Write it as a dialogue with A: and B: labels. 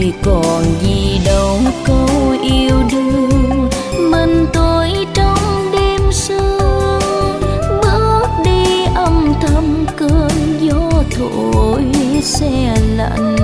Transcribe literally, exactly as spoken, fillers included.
A: ơi còn gì đâu câu yêu đương, mình tôi trong đêm sương bước đi âm thầm, cơn gió thổi xe lạnh.